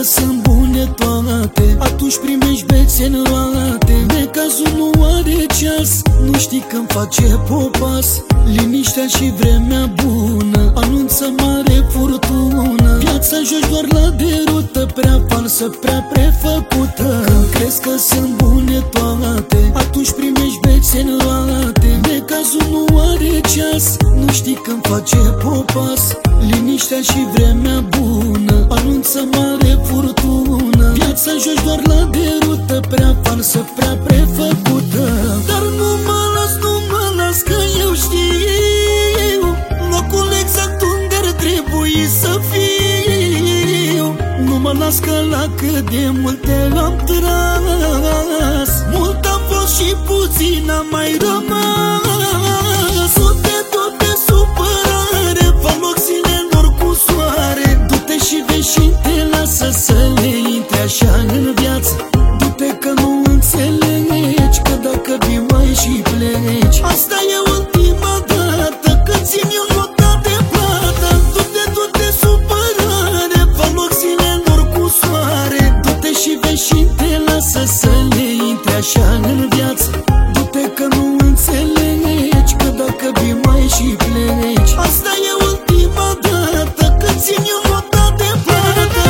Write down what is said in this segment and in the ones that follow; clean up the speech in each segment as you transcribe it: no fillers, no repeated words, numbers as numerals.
că sunt bune toate, atunci primești bețe în roate. Necazul nu are ceas, nu știi când face popas. Liniștea și vremea bună anunță mare furtună. Viața joci doar la derută, prea falsă, prea prefăcută. Când crezi că sunt bune toate, atunci primești bețe în roate. Necazul nu are ceas, nu știi când face popas. Liniștea și vremea bună anunță mare furtună. Viața joci doar la derută, prea falsă, prea prefăcută. Dar nu mă las că eu știu locul exact unde ar trebui să fiu. Nu mă las că la cât de multe l-am tras, mult am fost și puțin am mai rămas. Sute tot de supărare, fac loc zilelor cu soare. Du-te și vezi și te lasă să le intre așa în viață. Du-te că nu înțelegi că dacă vii mai și pleci. Asta e ultima dată când țin eu nota de plată. Du-te supărare, fac loc zilelor cu soare. Du-te și vezi și te lasă să le intre așa în viață. Du-te că nu înțelegi că dacă vii mai și pleci. Asta e ultima dată când țin eu nota de plată.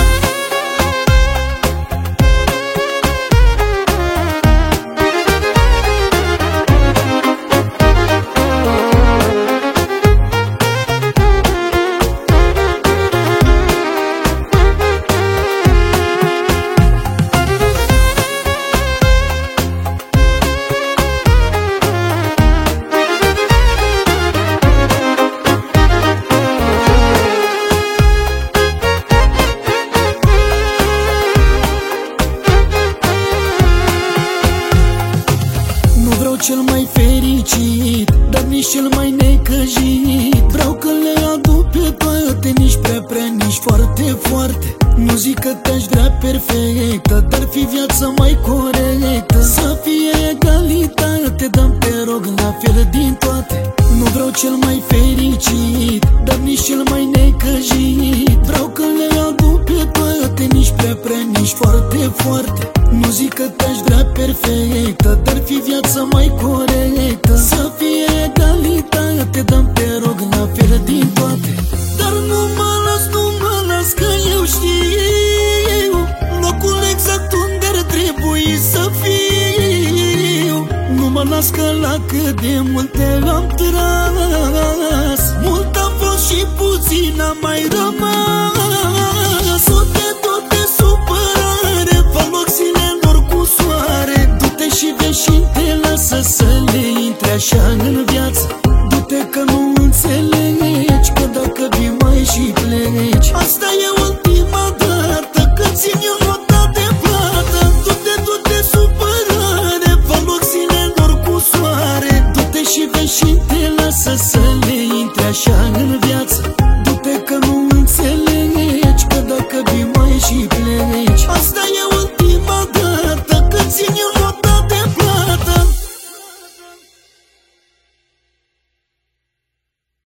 Cel mai fericit, dar nici cel mai necăjit. Vreau că le aduc pe toate, nici prea, nici foarte, foarte. Nu zic că te-aș vrea perfectă, dar fi viața mai corectă. Să fie egalitate, dăm te rog la fel din toate. Nu vreau cel mai fericit, dar nici cel mai necăjit. Vreau că le aduc pe toate, nici prea, nici foarte, foarte. Nu zic că te-aș vrea perfectă, dar fi viața mai corectă. Să fie egalitate, dăm te rog la fel din toate. Dar nu mă las că eu știu locul exact unde ar trebui să fiu. Nu mă las că la cât de multe l-am tras, mult am fost și puțin am mai rămas. Sute tot de supărare, fac loc zilelor cu soare. Du-te și vezi și te lasă să le intre așa în